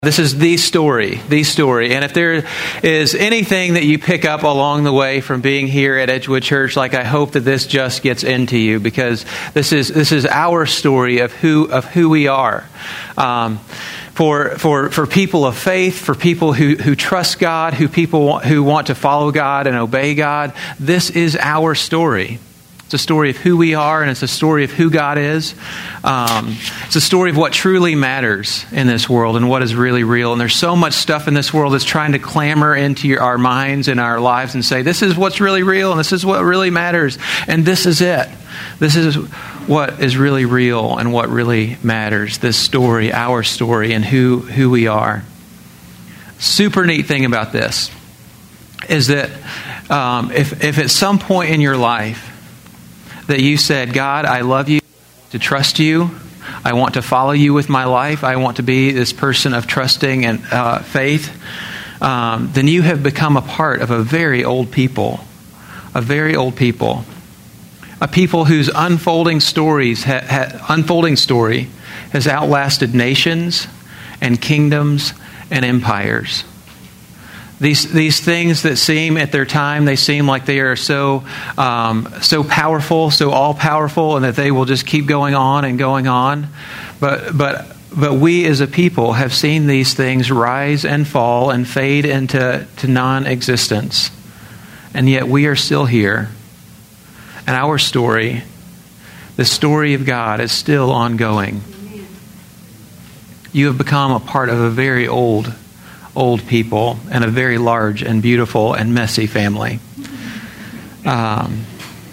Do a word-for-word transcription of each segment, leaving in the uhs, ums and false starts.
This is the story, the story. And if there is anything that you pick up along the way from being here at Edgewood Church, like I hope that this just gets into you, because this is this is our story of who of who we are. Um, for for for people of faith, for people who, who trust God, who people who want to follow God and obey God, this is our story. It's a story of who we are, and it's a story of who God is. Um, it's a story of what truly matters in this world and what is really real. And there's so much stuff in this world that's trying to clamor into your, our minds and our lives and say, this is what's really real, and this is what really matters, and this is it. This is what is really real and what really matters. This story, our story, and who, who we are. Super neat thing about this is that um, if, if at some point in your life that you said, God, I love you, to trust you, I want to follow you with my life, I want to be this person of trusting and uh, faith, um, then you have become a part of a very old people, a very old people, a people whose unfolding stories, ha- ha- unfolding story has outlasted nations and kingdoms and empires. These these things that seem at their time, they seem like they are so um, so powerful, so all powerful, and that they will just keep going on and going on. But but but we as a people have seen these things rise and fall and fade into to non-existence, and yet we are still here. And our story, the story of God, is still ongoing. You have become a part of a very old. old people and a very large and beautiful and messy family. Um,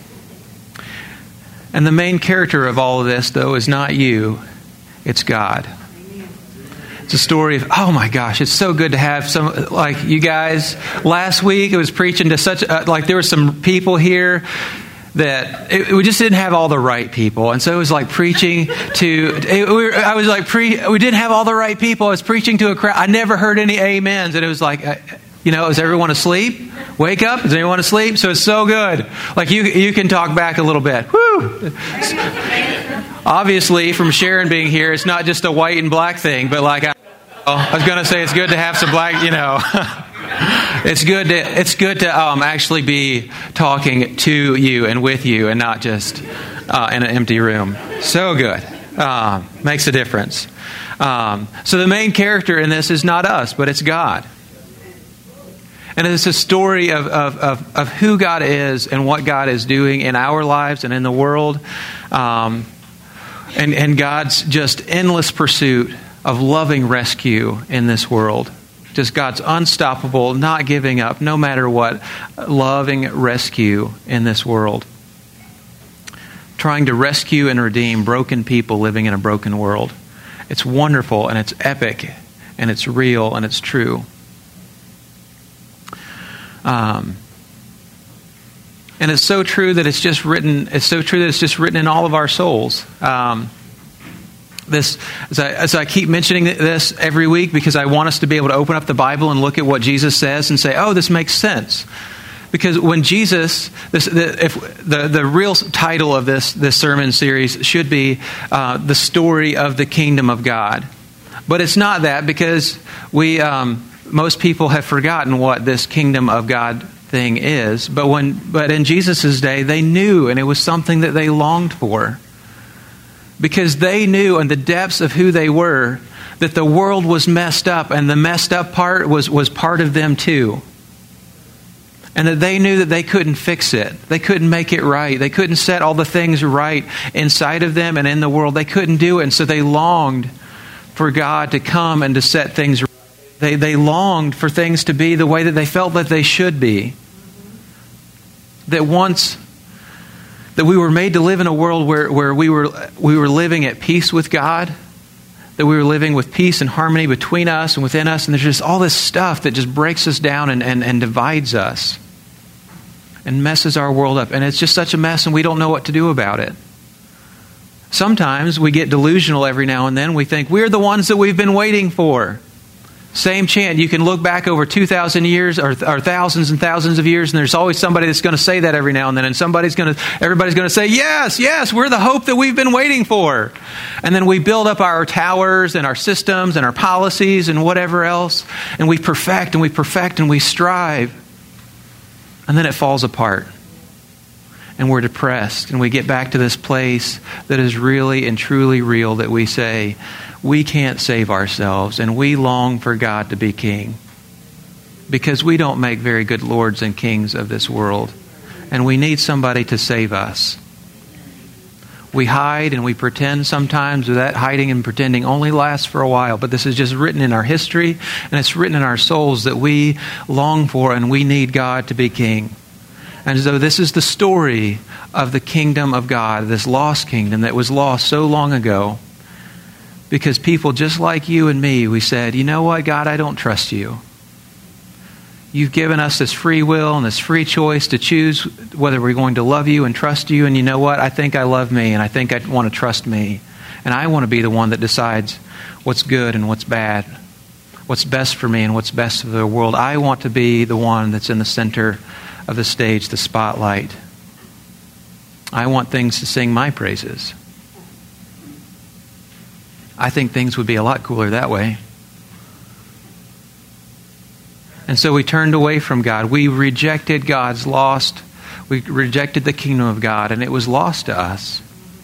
and the main character of all of this, though, is not you, it's God. It's a story of, oh my gosh, it's so good to have some, like you guys, last week it was preaching to such, uh, like there were some people here that it, we just didn't have all the right people. And so it was like preaching to, it, we were, I was like, pre, we didn't have all the right people. I was preaching to a crowd. I never heard any amens. And it was like, uh, you know, is everyone asleep? Wake up. Is anyone asleep? So it's so good. Like you, you can talk back a little bit. Woo! Obviously, from Sharon being here, it's not just a white and black thing, but like, I, I was going to say it's good to have some black, you know. It's good to it's good to um, actually be talking to you and with you and not just uh, in an empty room. So good. Uh, makes a difference. Um, so the main character in this is not us, but it's God. And it's a story of, of, of, of who God is and what God is doing in our lives and in the world. Um, and, and God's just endless pursuit of loving rescue in this world. Just God's unstoppable, not giving up, no matter what, loving rescue in this world. Trying to rescue and redeem broken people living in a broken world. It's wonderful and it's epic and it's real and it's true. Um, and it's so true that it's just written, it's so true that it's just written in all of our souls. Um, This, as I, as I keep mentioning this every week, because I want us to be able to open up the Bible and look at what Jesus says and say, "Oh, this makes sense." Because when Jesus, this, the, if the the real title of this this sermon series should be uh, "The Story of the Kingdom of God," but it's not that, because we um, most people have forgotten what this Kingdom of God thing is. But when but in Jesus' day, they knew, and it was something that they longed for. Because they knew in the depths of who they were that the world was messed up, and the messed up part was, was part of them too. And that they knew that they couldn't fix it. They couldn't make it right. They couldn't set all the things right inside of them and in the world. They couldn't do it. And so they longed for God to come and to set things right. They, they longed for things to be the way that they felt that they should be. That once... That we were made to live in a world where, where we were we were living at peace with God, that we were living with peace and harmony between us and within us, and there's just all this stuff that just breaks us down and, and, and divides us and messes our world up. And it's just such a mess, and we don't know what to do about it. Sometimes we get delusional every now and then. We think we're the ones that we've been waiting for. Same chant. You can look back over two thousand years or, or thousands and thousands of years, and there's always somebody that's going to say that every now and then. And somebody's going to, everybody's going to say, yes, yes, we're the hope that we've been waiting for. And then we build up our towers and our systems and our policies and whatever else. And we perfect and we perfect and we strive. And then it falls apart. And we're depressed. And we get back to this place that is really and truly real, that we say, we can't save ourselves, and we long for God to be king. Because we don't make very good lords and kings of this world. And we need somebody to save us. We hide and we pretend sometimes, but that hiding and pretending only lasts for a while. But this is just written in our history, and it's written in our souls that we long for and we need God to be king. And so this is the story of the kingdom of God, this lost kingdom that was lost so long ago. Because people just like you and me, we said, you know what, God, I don't trust you. You've given us this free will and this free choice to choose whether we're going to love you and trust you. And you know what, I think I love me, and I think I want to trust me. And I want to be the one that decides what's good and what's bad, what's best for me and what's best for the world. I want to be the one that's in the center of the stage, the spotlight. I want things to sing my praises. I think things would be a lot cooler that way. And so we turned away from God. We rejected God's lost. We rejected the kingdom of God, and it was lost to us.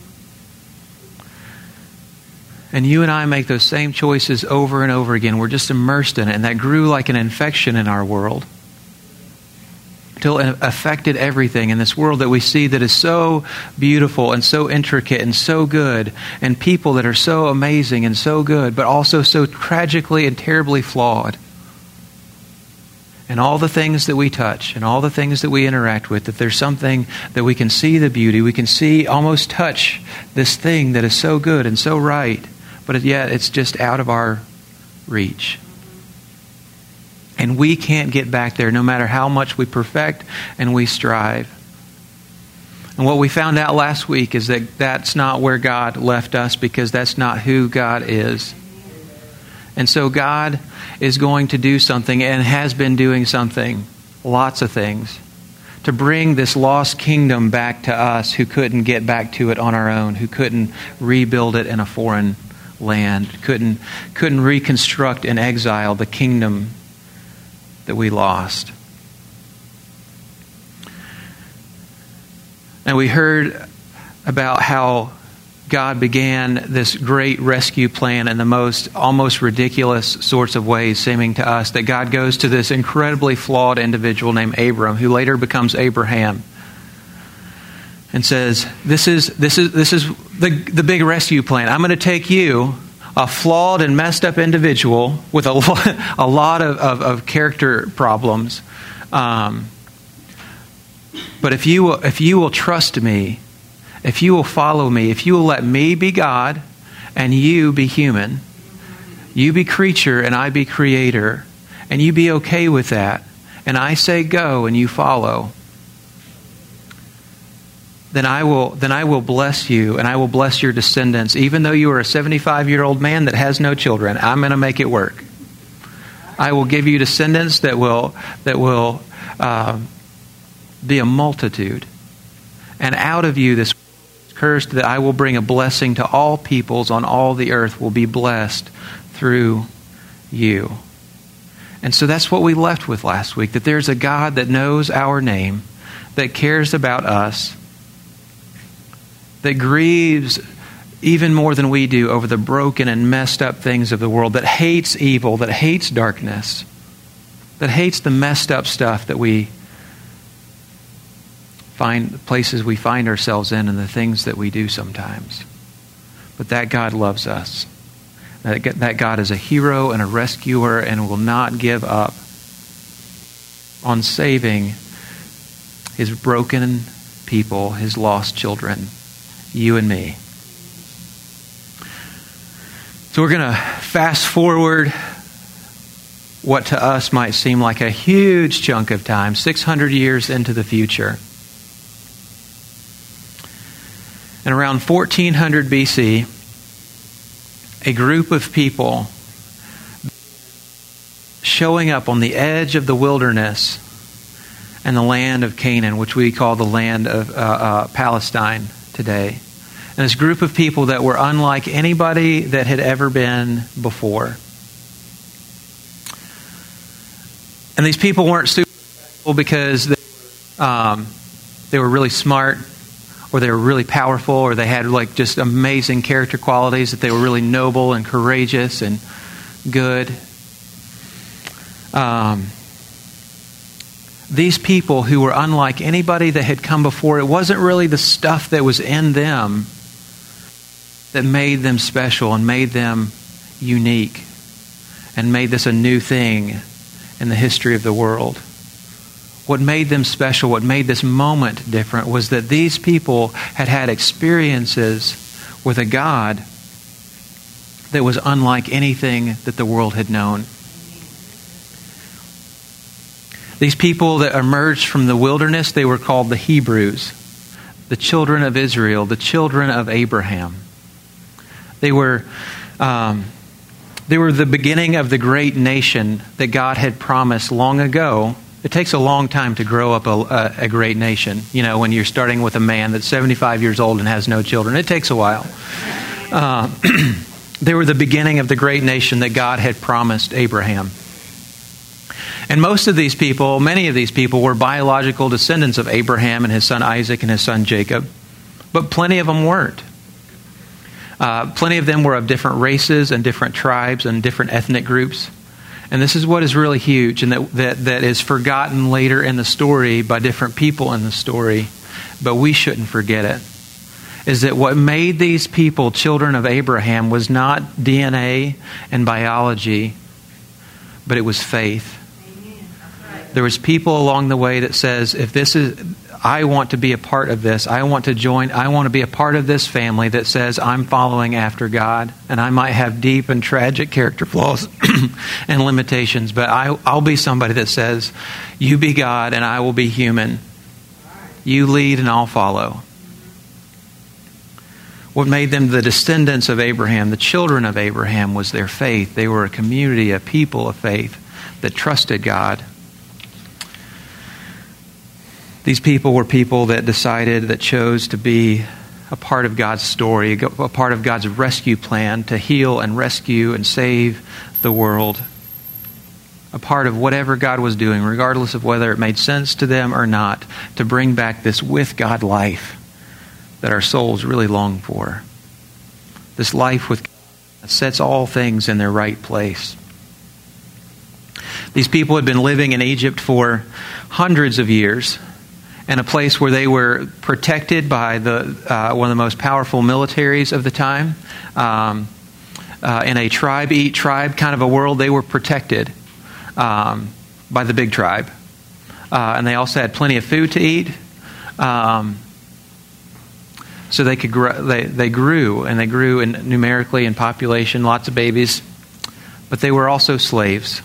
And you and I make those same choices over and over again. We're just immersed in it, and that grew like an infection in our world. Until it affected everything in this world that we see that is so beautiful and so intricate and so good, and people that are so amazing and so good, but also so tragically and terribly flawed. And all the things that we touch and all the things that we interact with, that there's something that we can see the beauty, we can see, almost touch this thing that is so good and so right, but yet it's just out of our reach. And we can't get back there no matter how much we perfect and we strive. And what we found out last week is that that's not where God left us, because that's not who God is. And so God is going to do something, and has been doing something, lots of things, to bring this lost kingdom back to us who couldn't get back to it on our own, who couldn't rebuild it in a foreign land, couldn't, couldn't reconstruct in exile the kingdom that we lost. And we heard about how God began this great rescue plan in the most almost ridiculous sorts of ways, seeming to us, that God goes to this incredibly flawed individual named Abram, who later becomes Abraham, and says, this is this is this is the the big rescue plan. I'm going to take you, a flawed and messed up individual with a lot, a lot of, of, of character problems. Um, but if you will, if you will trust me, if you will follow me, if you will let me be God and you be human, you be creature and I be creator, and you be okay with that, and I say go and you follow, then I will then I will bless you, and I will bless your descendants. Even though you are a seventy-five-year-old man that has no children, I'm going to make it work. I will give you descendants that will that will uh, be a multitude, and out of you this cursed that I will bring a blessing to all peoples on all the earth will be blessed through you. And so that's what we left with last week, that there's a God that knows our name, that cares about us, that grieves even more than we do over the broken and messed up things of the world, that hates evil, that hates darkness, that hates the messed up stuff that we find, the places we find ourselves in, and the things that we do sometimes. But that God loves us. That God is a hero and a rescuer and will not give up on saving His broken people, His lost children, you and me. So we're going to fast forward what to us might seem like a huge chunk of time, six hundred years into the future. And around fourteen hundred B C, a group of people showing up on the edge of the wilderness and the land of Canaan, which we call the land of uh, uh, Palestine today. And this group of people that were unlike anybody that had ever been before. And these people weren't super because they, um, they were really smart, or they were really powerful, or they had like just amazing character qualities, that they were really noble and courageous and good. Um, these people who were unlike anybody that had come before, it wasn't really the stuff that was in them that made them special and made them unique and made this a new thing in the history of the world. What made them special, what made this moment different, was that these people had had experiences with a God that was unlike anything that the world had known. These people that emerged from the wilderness, they were called the Hebrews, the children of Israel, the children of Abraham. They were, um, they were the beginning of the great nation that God had promised long ago. It takes a long time to grow up a, a, a great nation. You know, when you're starting with a man that's seventy-five years old and has no children, it takes a while. Uh, they were the beginning of the great nation that God had promised Abraham. And most of these people, many of these people, were biological descendants of Abraham and his son Isaac and his son Jacob. But plenty of them weren't. Uh, plenty of them were of different races and different tribes and different ethnic groups. And this is what is really huge, and that, that, that is forgotten later in the story by different people in the story, but we shouldn't forget it, is that what made these people children of Abraham was not D N A and biology, but it was faith. There was people along the way that says, if this is, I want to be a part of this. I want to join, I want to be a part of this family that says I'm following after God. And I might have deep and tragic character flaws and limitations, but I, I'll be somebody that says, you be God and I will be human. You lead and I'll follow. What made them the descendants of Abraham, the children of Abraham, was their faith. They were a community, a people of faith that trusted God. These people were people that decided, that chose to be a part of God's story, a part of God's rescue plan to heal and rescue and save the world. A part of whatever God was doing, regardless of whether it made sense to them or not, to bring back this with God life that our souls really long for. This life with God that sets all things in their right place. These people had been living in Egypt for hundreds of years, in a place where they were protected by the uh, one of the most powerful militaries of the time. Um, uh, in a tribe eat tribe kind of a world, they were protected um, by the big tribe. Uh, and they also had plenty of food to eat. Um, so they could grow, they, they grew, and they grew in, numerically in population, lots of babies. But they were also slaves.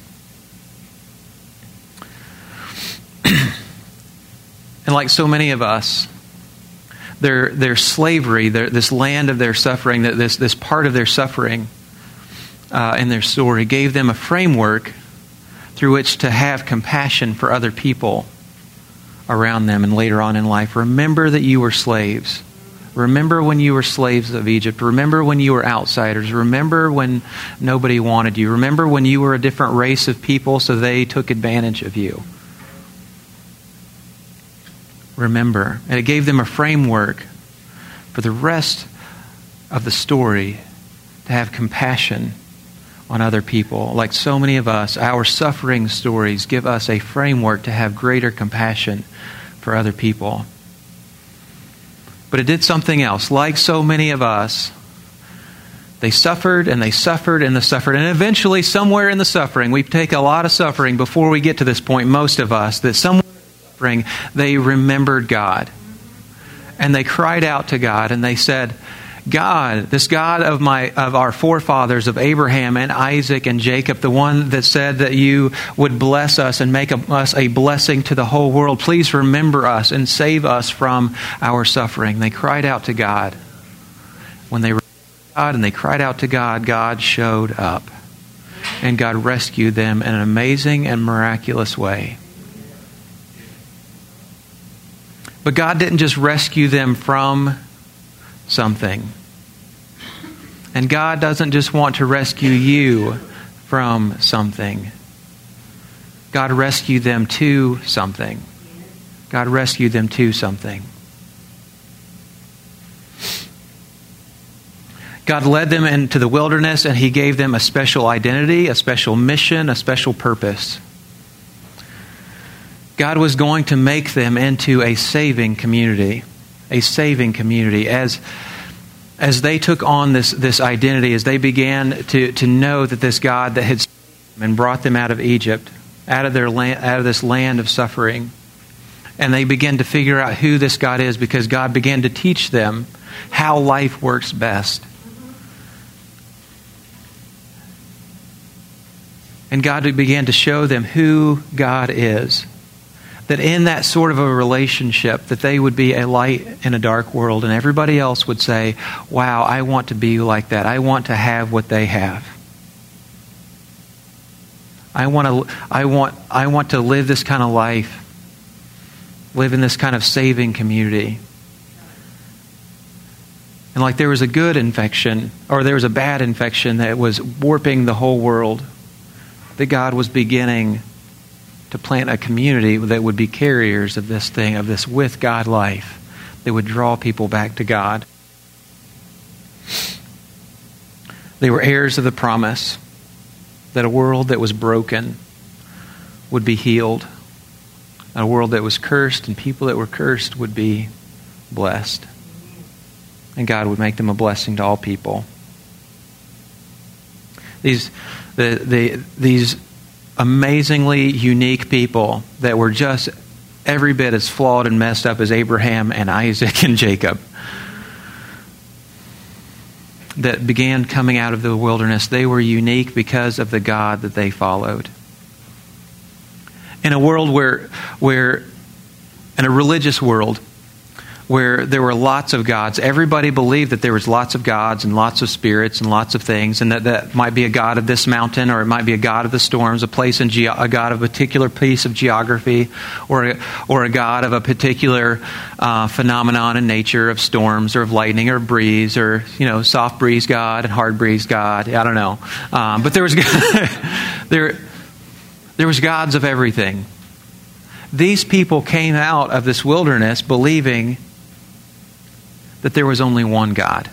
And like so many of us, their their slavery, their, this land of their suffering, this this part of their suffering uh, in their story, gave them a framework through which to have compassion for other people around them and later on in life. Remember that you were slaves. Remember when you were slaves of Egypt. Remember when you were outsiders. Remember when nobody wanted you. Remember when you were a different race of people, so they took advantage of you. Remember. And it gave them a framework for the rest of the story to have compassion on other people. Like so many of us, our suffering stories give us a framework to have greater compassion for other people. But it did something else. Like so many of us, they suffered and they suffered and they suffered. And eventually, somewhere in the suffering, we take a lot of suffering before we get to this point, most of us, that somewhere they remembered God. And they cried out to God and they said, God, this God of my of our forefathers, of Abraham and Isaac and Jacob, the one that said that you would bless us and make us a blessing to the whole world, please remember us and save us from our suffering. They cried out to God. When they remembered God and they cried out to God, God showed up. And God rescued them in an amazing and miraculous way. But God didn't just rescue them from something. And God doesn't just want to rescue you from something. God rescued them to something. God rescued them to something. God led them into the wilderness and He gave them a special identity, a special mission, a special purpose. God was going to make them into a saving community, a saving community. As, as they took on this, this identity, as they began to, to know that this God that had saved them and brought them out of Egypt, out of their land, out of this land of suffering, and they began to figure out who this God is because God began to teach them how life works best. And God began to show them who God is. That in that sort of a relationship, that they would be a light in a dark world, and everybody else would say, wow, I want to be like that. I want to have what they have. I want to, I want, I want to live this kind of life. Live in this kind of saving community. And like there was a good infection, or there was a bad infection that was warping the whole world, that God was beginning to plant a community that would be carriers of this thing, of this with God life, that would draw people back to God. They were heirs of the promise that a world that was broken would be healed. A world that was cursed and people that were cursed would be blessed. And God would make them a blessing to all people. These the, the these amazingly unique people that were just every bit as flawed and messed up as Abraham and Isaac and Jacob, that began coming out of the wilderness, they were unique because of the God that they followed. In a world where, where in a religious world, where there were lots of gods, everybody believed that there was lots of gods and lots of spirits and lots of things, and that that might be a god of this mountain, or it might be a god of the storms, a place in ge- a god of a particular piece of geography, or a, or a god of a particular uh, phenomenon in nature of storms or of lightning or breeze, or you know, soft breeze god and hard breeze god. I don't know, um, but there was there there was gods of everything. These people came out of this wilderness believing that there was only one God.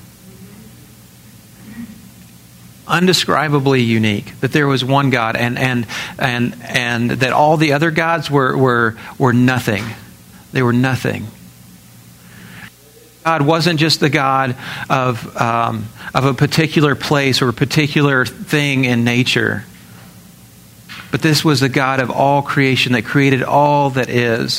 Undescribably unique. That there was one God, and and and and that all the other gods were were were nothing. They were nothing. God wasn't just the God of um, of a particular place or a particular thing in nature, but this was the God of all creation that created all that is.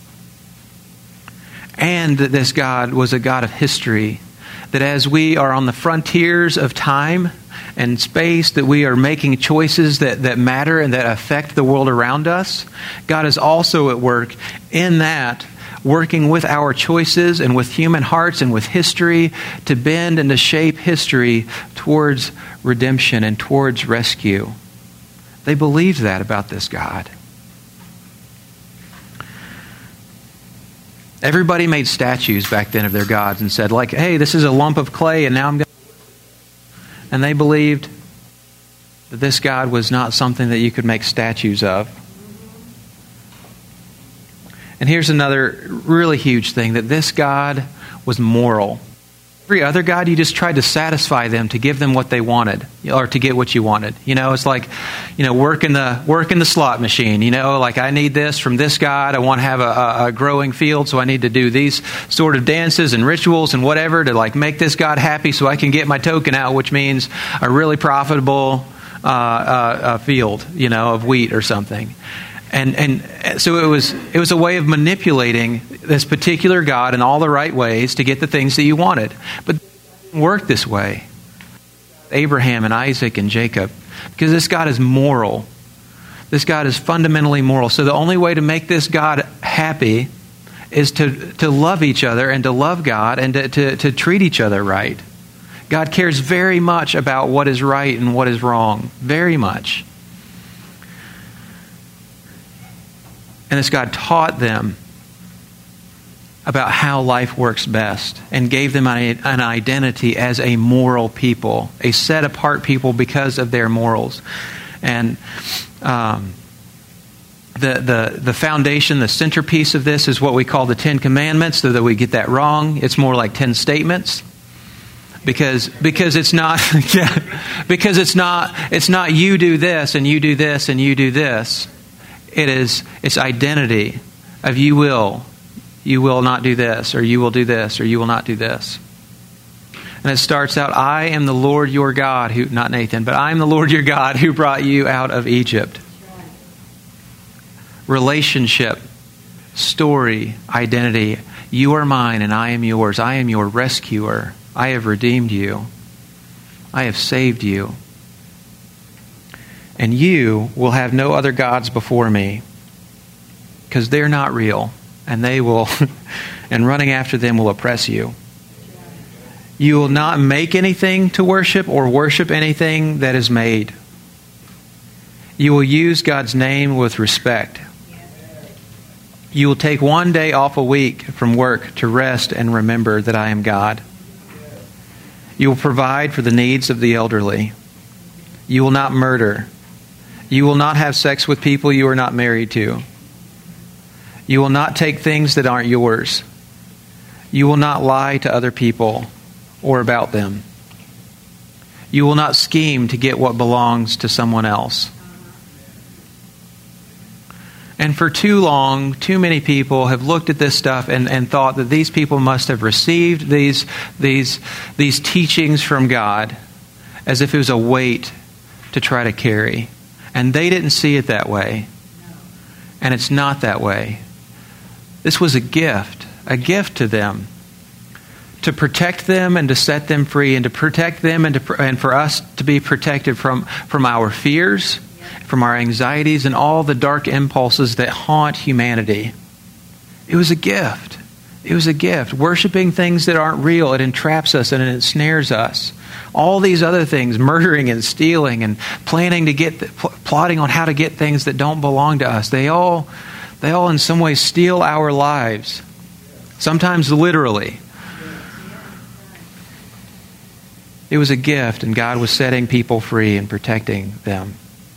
And that this God was a God of history. That as we are on the frontiers of time and space, that we are making choices that, that matter and that affect the world around us, God is also at work in that, working with our choices and with human hearts and with history to bend and to shape history towards redemption and towards rescue. They believed that about this God. Everybody made statues back then of their gods and said, like, hey, this is a lump of clay and now I'm going to... And they believed that this God was not something that you could make statues of. And here's another really huge thing, that this God was moral. Every other God, you just tried to satisfy them to give them what they wanted, or to get what you wanted. You know, it's like, you know, work in the work in the slot machine. You know, like I need this from this God. I want to have a, a growing field, so I need to do these sort of dances and rituals and whatever to like make this God happy, so I can get my token out, which means a really profitable uh, uh, uh, field, you know, of wheat or something. And and so it was it was a way of manipulating this particular God in all the right ways to get the things that you wanted. But it didn't work this way. Abraham and Isaac and Jacob, because this God is moral. This God is fundamentally moral. So the only way to make this God happy is to, to love each other and to love God and to, to, to treat each other right. God cares very much about what is right and what is wrong. Very much. And this God taught them about how life works best and gave them an identity as a moral people, a set-apart people because of their morals. And um, the, the, the foundation, the centerpiece of this is what we call the Ten Commandments, though that we get that wrong. It's more like ten statements. Because because it's not yeah, because it's not it's not you do this and you do this and you do this. It is it's identity of you will, you will not do this, or you will do this, or you will not do this. And it starts out, I am the Lord your God, who not Nathan, but I am the Lord your God who brought you out of Egypt. Relationship, story, identity. You are mine and I am yours. I am your rescuer. I have redeemed you. I have saved you. And you will have no other gods before me, because they're not real, and they will, and running after them will oppress you. You will not make anything to worship or worship anything that is made. You will use God's name with respect. You will take one day off a week from work to rest and remember that I am God. You will provide for the needs of the elderly. You will not murder. You will not have sex with people you are not married to. You will not take things that aren't yours. You will not lie to other people or about them. You will not scheme to get what belongs to someone else. And for too long, too many people have looked at this stuff and, and thought that these people must have received these, these, these teachings from God as if it was a weight to try to carry. And they didn't see it that way. And it's not that way. This was a gift, a gift to them, to protect them and to set them free, and to protect them and, to, and for us to be protected from, from our fears, from our anxieties, and all the dark impulses that haunt humanity. It was a gift. It was a gift. Worshiping things that aren't real, it entraps us and it ensnares us. All these other things, murdering and stealing and planning to get, plotting on how to get things that don't belong to us, they all, they all in some way steal our lives. Sometimes literally. It was a gift, and God was setting people free and protecting them.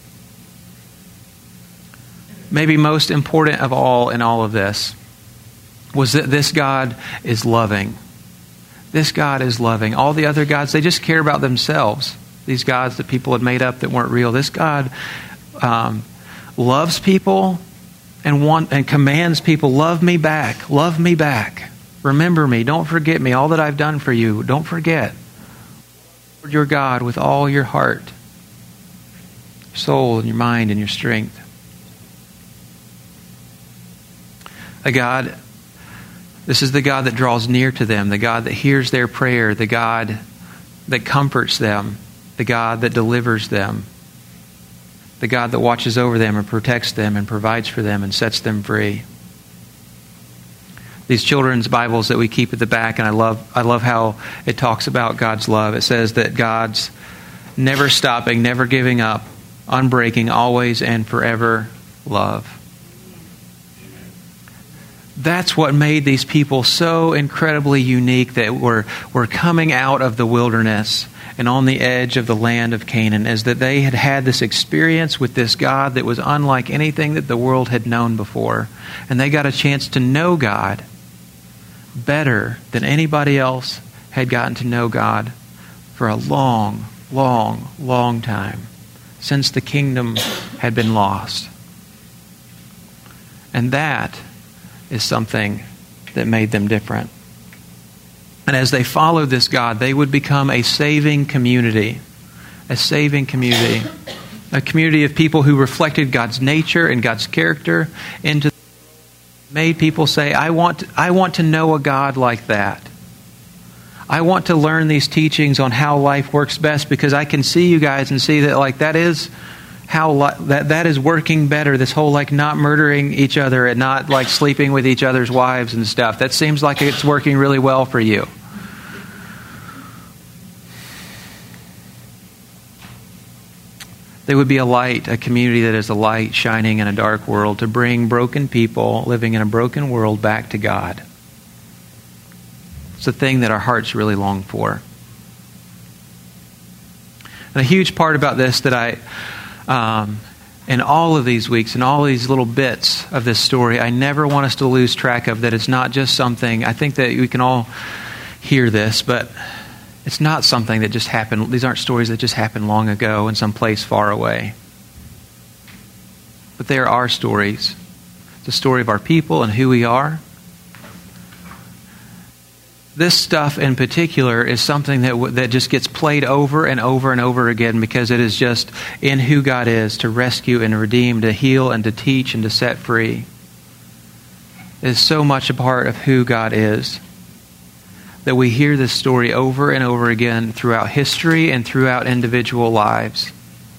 Maybe most important of all in all of this was that this God is loving. This God is loving. All the other gods, they just care about themselves. These gods that people had made up that weren't real. This God um, loves people and want and commands people, love me back, love me back. Remember me, don't forget me, all that I've done for you, don't forget. Lord your God with all your heart, soul, and your mind, and your strength. A God, this is the God that draws near to them, the God that hears their prayer, the God that comforts them, the God that delivers them, the God that watches over them and protects them and provides for them and sets them free. These children's Bibles that we keep at the back, and I love I love how it talks about God's love. It says that God's never stopping, never giving up, unbreaking, always and forever love. That's what made these people so incredibly unique, that were, were coming out of the wilderness and on the edge of the land of Canaan, is that they had had this experience with this God that was unlike anything that the world had known before. And they got a chance to know God better than anybody else had gotten to know God for a long, long, long time, since the kingdom had been lost. And that is something that made them different. And as they followed this God, they would become a saving community. A saving community. A community of people who reflected God's nature and God's character into, made people say, I want, I want to know a God like that. I want to learn these teachings on how life works best, because I can see you guys and see that like that is how li- that that is working better. This whole like not murdering each other and not like sleeping with each other's wives and stuff. That seems like it's working really well for you. They would be a light, a community that is a light shining in a dark world to bring broken people living in a broken world back to God. It's a thing that our hearts really long for. And a huge part about this that I, um, in all of these weeks, in all these little bits of this story, I never want us to lose track of that it's not just something, I think that we can all hear this, but it's not something that just happened. These aren't stories that just happened long ago in some place far away. But they are our stories. It's the story of our people and who we are. This stuff in particular is something that w- that just gets played over and over and over again because it is just in who God is to rescue and redeem, to heal and to teach and to set free. It is so much a part of who God is that we hear this story over and over again throughout history and throughout individual lives.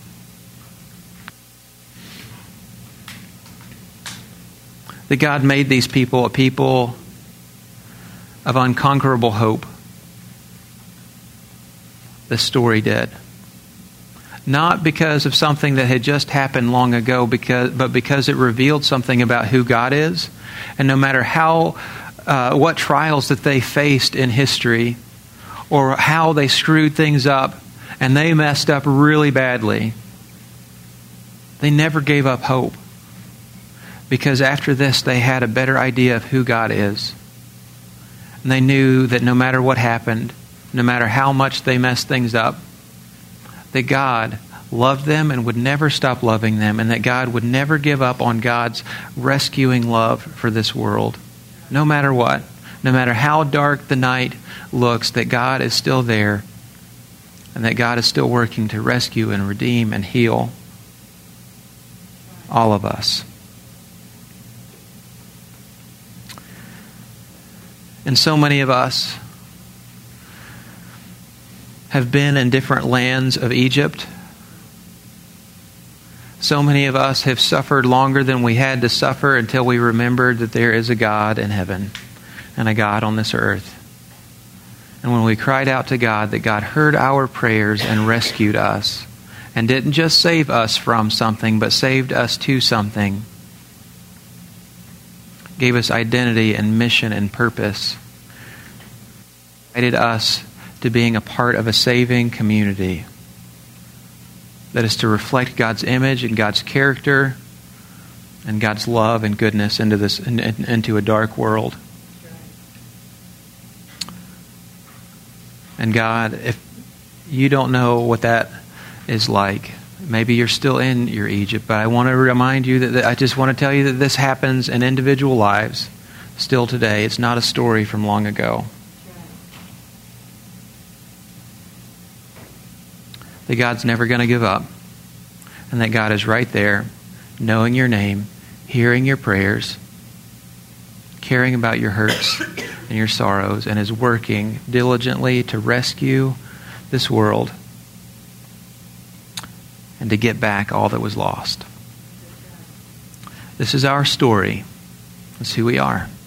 That God made these people a people of unconquerable hope. This story did. Not because of something that had just happened long ago, because, but because it revealed something about who God is. And no matter how Uh, what trials that they faced in history or how they screwed things up and they messed up really badly, they never gave up hope. Because after this, they had a better idea of who God is. And they knew that no matter what happened, no matter how much they messed things up, that God loved them and would never stop loving them, and that God would never give up on God's rescuing love for this world. No matter what, no matter how dark the night looks, that God is still there and that God is still working to rescue and redeem and heal all of us. And so many of us have been in different lands of Egypt. So many of us have suffered longer than we had to suffer until we remembered that there is a God in heaven and a God on this earth. And when we cried out to God, that God heard our prayers and rescued us and didn't just save us from something, but saved us to something. Gave us identity and mission and purpose. Guided us to being a part of a saving community that is to reflect God's image and God's character and God's love and goodness into this in, in, into a dark world. And God, if you don't know what that is like, maybe you're still in your Egypt, but I want to remind you that, that I just want to tell you that this happens in individual lives still today. It's not a story from long ago. That God's never going to give up, and that God is right there, knowing your name, hearing your prayers, caring about your hurts and your sorrows, and is working diligently to rescue this world and to get back all that was lost. This is our story. That's who we are.